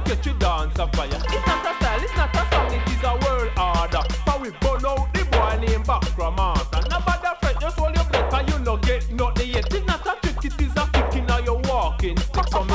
catch you dance a fire. It's not a style, it's not a song, it is a world order. For we burn out the boy named Backroom Master. Nobody fret, just hold your breath and you no get nothing yet. It's not a trick, it is a kick in your walking stick. So